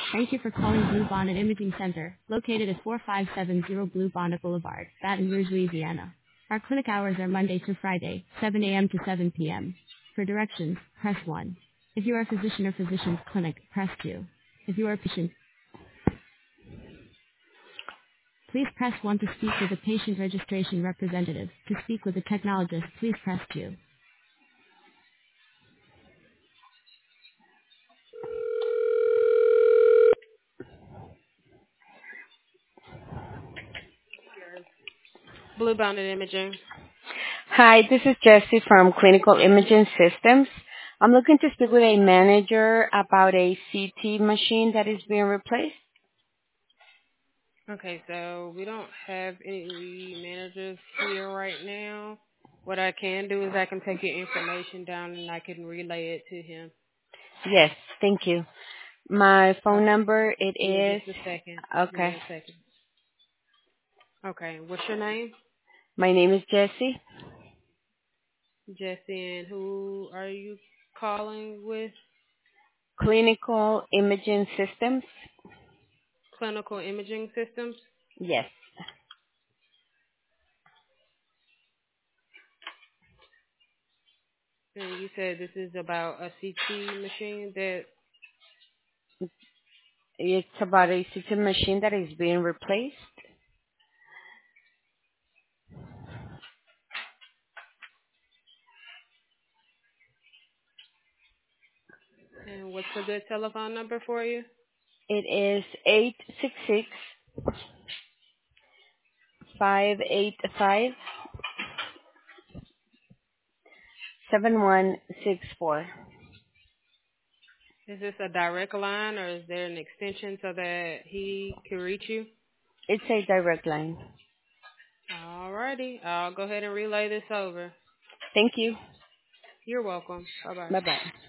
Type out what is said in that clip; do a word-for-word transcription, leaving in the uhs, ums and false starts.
Thank you for calling Blue Bonnet Imaging Center, located at four five seven zero Blue Bonnet Boulevard, Baton Rouge, Louisiana. Our clinic hours are Monday through Friday, seven a m to seven p m For directions, press one. If you are a physician or physician's clinic, press two. If you are a patient, please press one to speak with a patient registration representative. To speak with a technologist, please press two. Blue Bonnet Imaging. Hi, this is Jessie from Clinical Imaging Systems. I'm looking to speak with a manager about a C T machine that is being replaced. Okay, so we don't have any managers here right now. What I can do is I can take your information down and I can relay it to him. Yes, thank you. My phone Okay. number, it Give me is, just a second. Give me okay, a second. Okay, what's your name? my name is Jessie. Jesse, and who are you calling with? Clinical Imaging Systems. Clinical Imaging Systems? Yes, And you said this is about a C T machine that, it's about a C T machine that is being replaced. and what's a good telephone number for you? It is eight six six, five eight five, seven one six four. Is this a direct line or is there an extension so that he can reach you? It's a direct line. Alrighty, I'll go ahead and relay this over. Thank you. You're welcome. Bye-bye. Bye-bye.